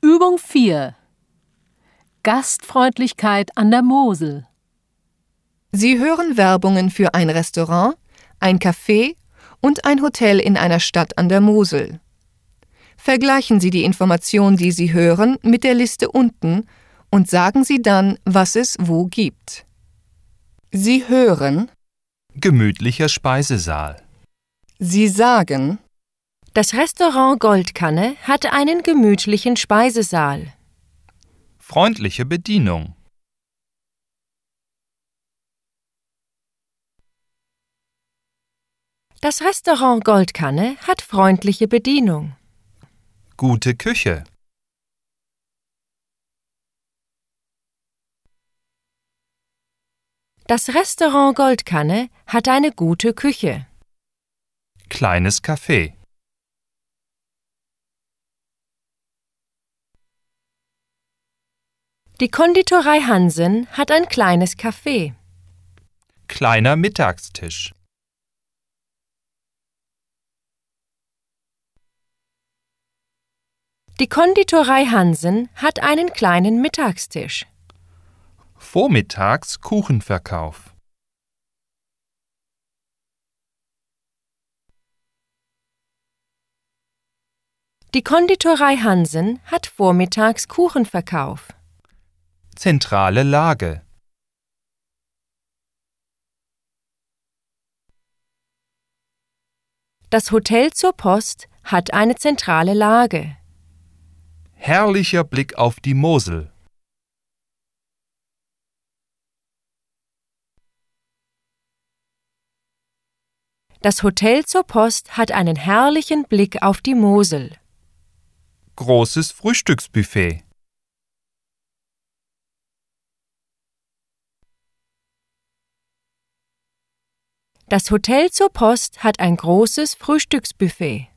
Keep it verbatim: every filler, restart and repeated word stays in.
Übung vier. Gastfreundlichkeit an der Mosel. Sie hören Werbungen für ein Restaurant, ein Café und ein Hotel in einer Stadt an der Mosel. Vergleichen Sie die Information, die Sie hören, mit der Liste unten und sagen Sie dann, was es wo gibt. Sie hören, gemütlicher Speisesaal. Sie sagen, das Restaurant Goldkanne hat einen gemütlichen Speisesaal. Freundliche Bedienung. Das Restaurant Goldkanne hat freundliche Bedienung. Gute Küche. Das Restaurant Goldkanne hat eine gute Küche. Kleines Café. Die Konditorei Hansen hat ein kleines Café. Kleiner Mittagstisch. Die Konditorei Hansen hat einen kleinen Mittagstisch. Vormittags Kuchenverkauf. Die Konditorei Hansen hat vormittags Kuchenverkauf. Zentrale Lage. Das Hotel zur Post hat eine zentrale Lage. Herrlicher Blick auf die Mosel. Das Hotel zur Post hat einen herrlichen Blick auf die Mosel. Großes Frühstücksbuffet. Das Hotel zur Post hat ein großes Frühstücksbuffet.